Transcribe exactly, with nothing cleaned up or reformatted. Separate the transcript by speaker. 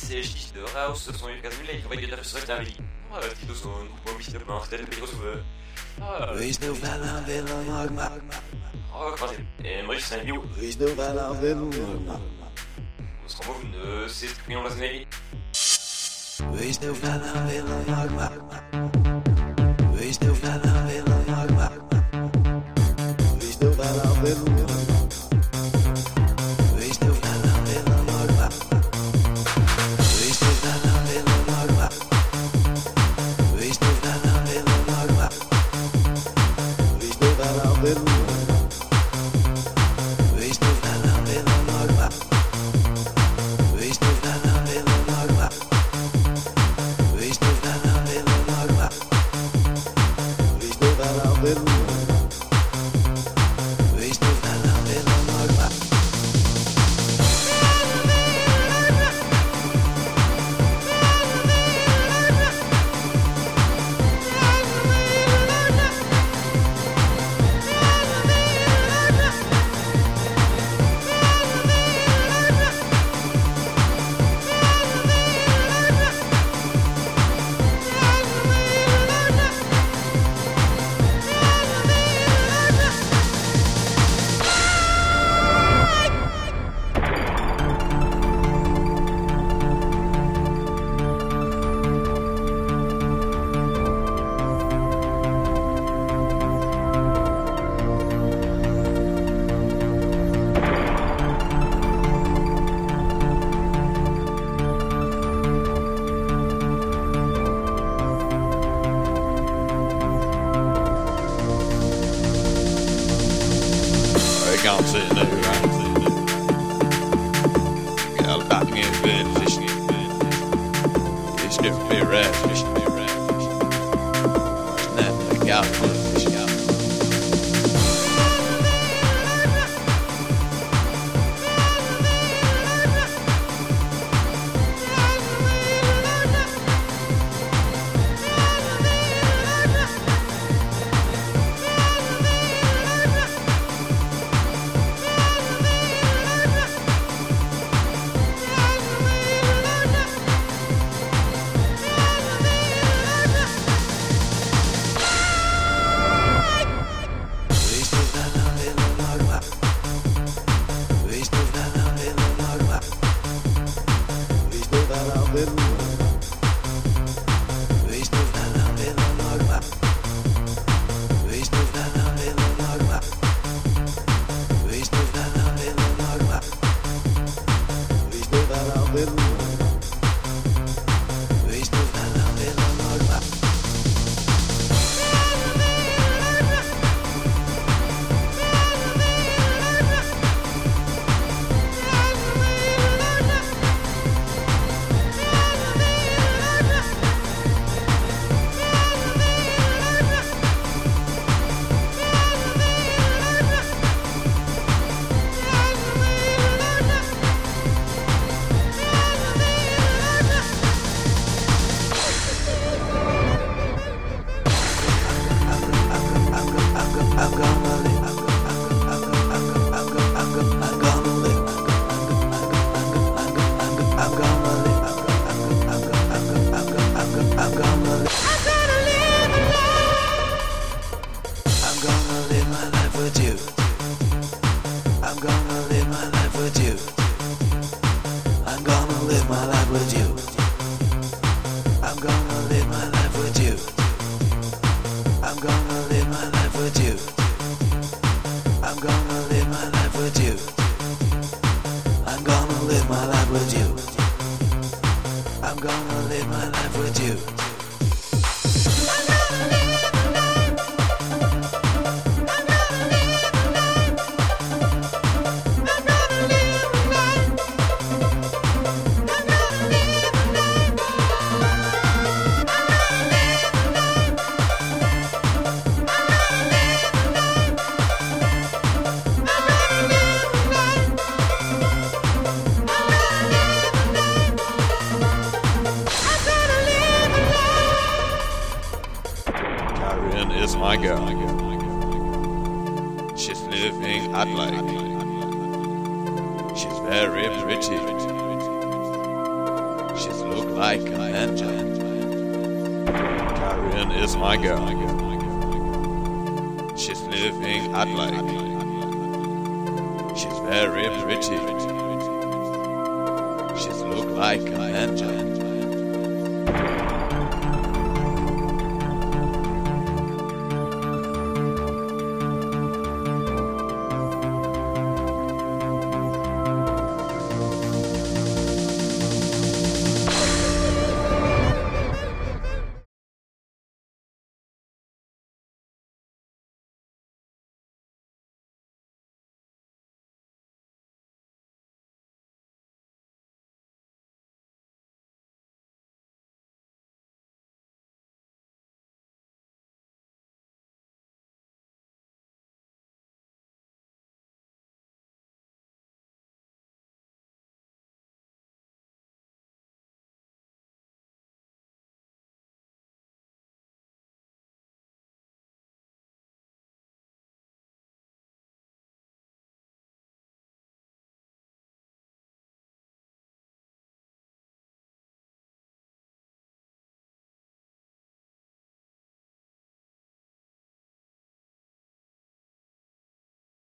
Speaker 1: ich raus, das neue Gasolin, weil ihr das sagt, ich die so ein bisschen gemacht, der Virus
Speaker 2: Wees nu wel aan willen, maar maar
Speaker 1: Oh, quasi, äh, moi c'est un bio.
Speaker 2: wees nu wel aan willen, maar
Speaker 1: On se rend compte, euh, c'est ce que l'on va se dire.
Speaker 2: wees nu wel aan willen, maar maar wees nu wel aan willen, maar maar wees nu wel aan willen, maar wees nu wel aan willen, maar maar wees nu wel aan willen, maar maar wees nu wel aan willen, maar maar wees nu wel aan willen, wees nu wel aan willen, maar maar wees nu wel aan willen, maar maar wees nu wel aan willen, maar maar wees nu wel aan willen, wees nu wel aan willen, maar maar
Speaker 3: I can't see it now, right? Yeah, I'm back in the fishing. It's never be rare fishing. It's never a gap for fishing out. Is my girl. She's living at like. She's very pretty. She's like a ninja. Karen is my girl. She's living hot like. She's very pretty. She's look like a ninja.